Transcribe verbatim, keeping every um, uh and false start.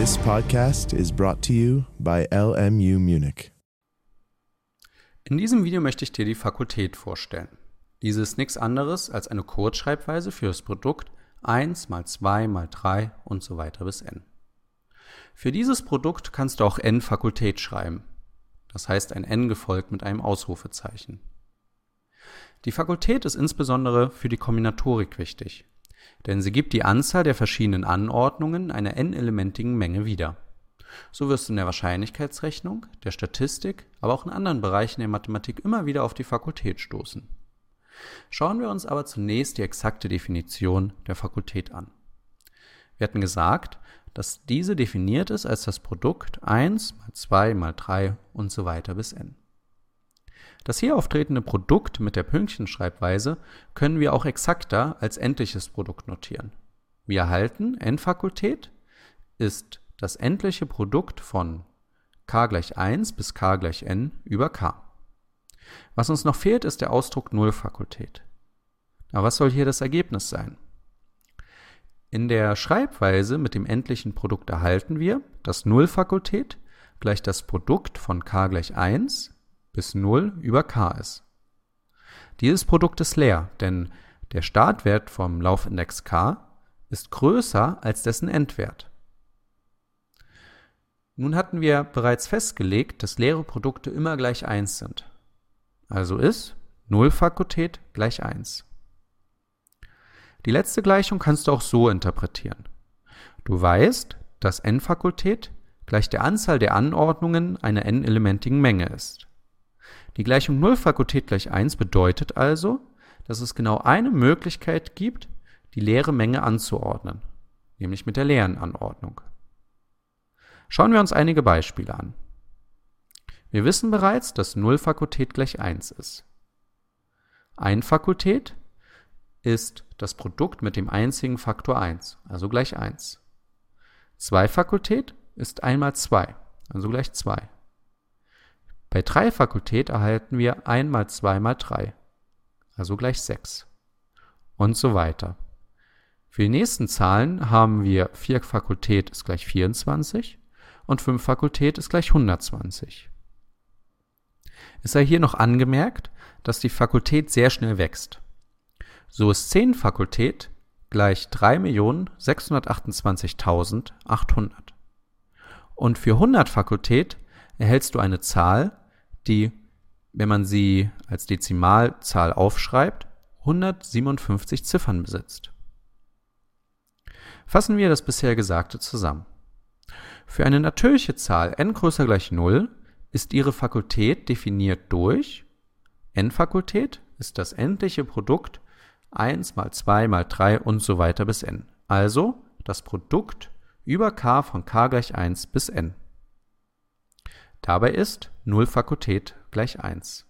This podcast is brought to you by L M U Munich. In diesem Video möchte ich dir die Fakultät vorstellen. Diese ist nichts anderes als eine Kurzschreibweise für das Produkt eins mal zwei mal drei und so weiter bis n. Für dieses Produkt kannst du auch n Fakultät schreiben. Das heißt ein n gefolgt mit einem Ausrufezeichen. Die Fakultät ist insbesondere für die Kombinatorik wichtig, denn sie gibt die Anzahl der verschiedenen Anordnungen einer n-elementigen Menge wieder. So wirst du in der Wahrscheinlichkeitsrechnung, der Statistik, aber auch in anderen Bereichen der Mathematik immer wieder auf die Fakultät stoßen. Schauen wir uns aber zunächst die exakte Definition der Fakultät an. Wir hatten gesagt, dass diese definiert ist als das Produkt eins mal zwei mal drei und so weiter bis n. Das hier auftretende Produkt mit der Pünktchenschreibweise können wir auch exakter als endliches Produkt notieren. Wir erhalten, n Fakultät ist das endliche Produkt von k gleich eins bis k gleich n über k. Was uns noch fehlt, ist der Ausdruck null Fakultät. Aber was soll hier das Ergebnis sein? In der Schreibweise mit dem endlichen Produkt erhalten wir, dass null Fakultät gleich das Produkt von k gleich eins bis null über k ist. Dieses Produkt ist leer, denn der Startwert vom Laufindex k ist größer als dessen Endwert. Nun hatten wir bereits festgelegt, dass leere Produkte immer gleich eins sind. Also ist null Fakultät gleich eins. Die letzte Gleichung kannst du auch so interpretieren. Du weißt, dass n Fakultät gleich der Anzahl der Anordnungen einer n-elementigen Menge ist. Die Gleichung null Fakultät gleich eins bedeutet also, dass es genau eine Möglichkeit gibt, die leere Menge anzuordnen, nämlich mit der leeren Anordnung. Schauen wir uns einige Beispiele an. Wir wissen bereits, dass null Fakultät gleich eins ist. eins Fakultät ist das Produkt mit dem einzigen Faktor eins, also gleich eins. zwei Fakultät ist eins mal zwei, also gleich zwei. Bei drei Fakultät erhalten wir eins mal zwei mal drei, also gleich sechs. Und so weiter. Für die nächsten Zahlen haben wir vier Fakultät ist gleich vierundzwanzig und fünf Fakultät ist gleich hundertzwanzig. Es sei hier noch angemerkt, dass die Fakultät sehr schnell wächst. So ist zehn Fakultät gleich drei Millionen sechshundertachtundzwanzigtausendachthundert. Und für hundert Fakultät erhältst du eine Zahl, die, wenn man sie als Dezimalzahl aufschreibt, hundertsiebenundfünfzig Ziffern besitzt. Fassen wir das bisher Gesagte zusammen. Für eine natürliche Zahl n größer gleich null ist ihre Fakultät definiert durch n Fakultät ist das endliche Produkt eins mal zwei mal drei und so weiter bis n. Also das Produkt über k von k gleich eins bis n. Dabei ist null Fakultät gleich eins.